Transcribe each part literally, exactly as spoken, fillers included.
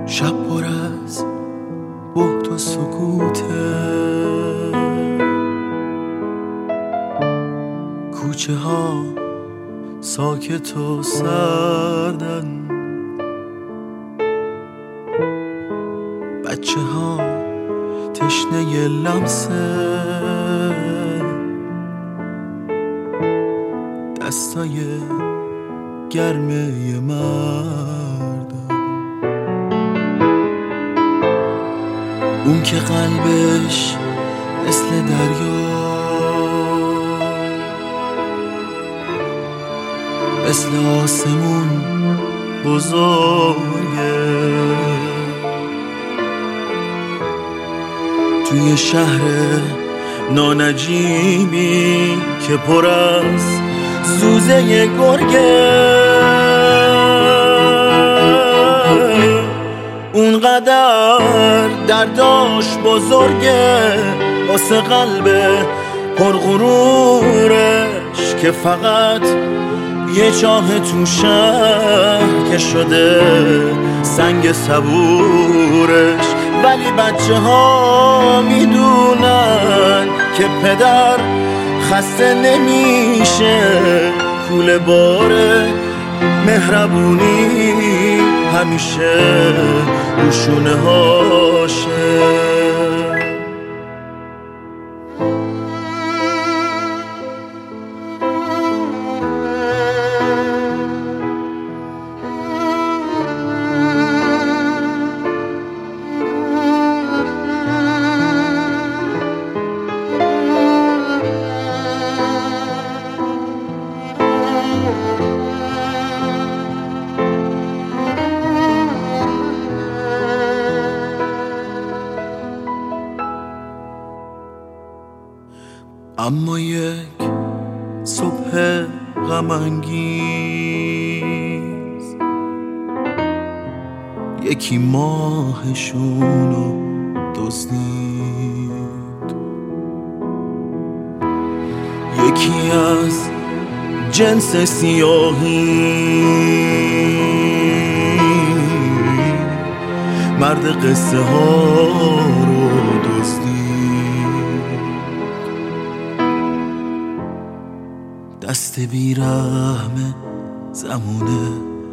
شب پر از بهت و سکوته، کوچه ها ساکت و سردن، بچه ها تشنه لمسه، دستای گرمه مردم، اون که قلبش مثل دریا، مثل آسمون بزرگه، توی شهر نانجیبی که پر از زوزه گرگه، اونقدر درداش بزرگه واسه قلب پرغرورش که فقط یه چاه تو شهر که شده سنگ صبورش. ولی بچه ها میدونن که پدر خسته نمیشه، کوله باره مهربونی همیشه روشونه هاشه. اما یک صبح غم انگیز یکی ماهشونو دزدید، یکی از جنس سیاهی مرد قصه ها رو دزدید، دست بیرحم زمونه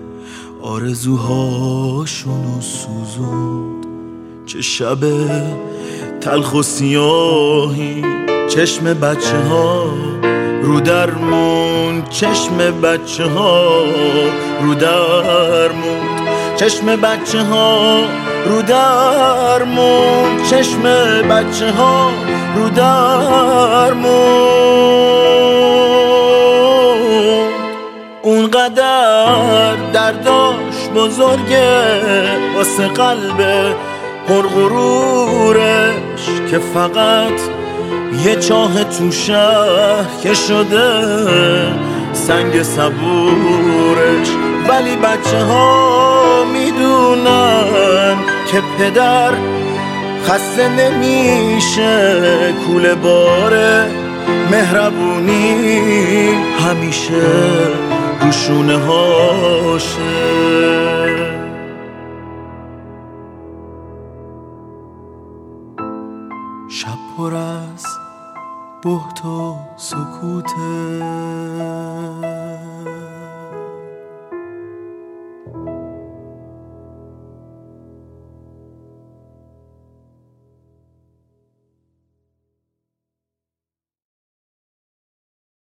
آرزوهاشونو سوزوند. چه شب تلخ و سیاهی، چشم بچه ها رو درمون، چشم بچه ها رو درمون، چشم بچه ها رو درمون، چشم بچه ها رو درمون. اونقدر درداش بزرگه واسه قلب پرغرورش که فقط یه چاه تو شهر که شده سنگ صبورش. ولی بچه ها میدونن که پدر خسته نمیشه، کوله باره مهربونی همیشه روشونه هاشه. شب پر از بهت و سکوته،